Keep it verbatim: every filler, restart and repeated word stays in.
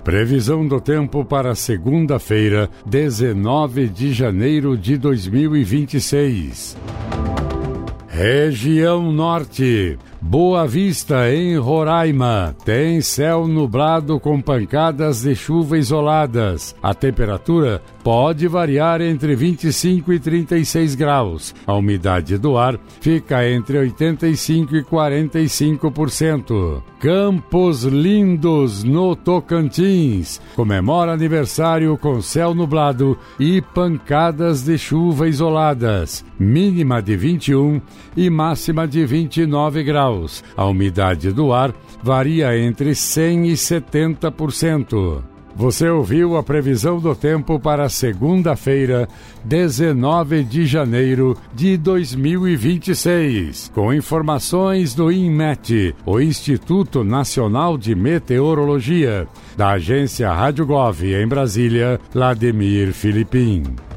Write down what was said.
Previsão do tempo para segunda-feira, dezenove de janeiro de dois mil e vinte e seis. Região Norte. Boa Vista, em Roraima, tem céu nublado com pancadas de chuva isoladas. A temperatura pode variar entre vinte e cinco e trinta e seis graus. A umidade do ar fica entre oitenta e cinco e quarenta e cinco por cento. Campos Lindos, no Tocantins, comemora aniversário com céu nublado e pancadas de chuva isoladas. Mínima de vinte e um e máxima de vinte e nove graus. A umidade do ar varia entre cem e setenta por cento. Você ouviu a previsão do tempo para segunda-feira, dezenove de janeiro de dois mil e vinte e seis, com informações do INMET, o Instituto Nacional de Meteorologia, da agência Rádio Gov em Brasília, Vladimir Filipim.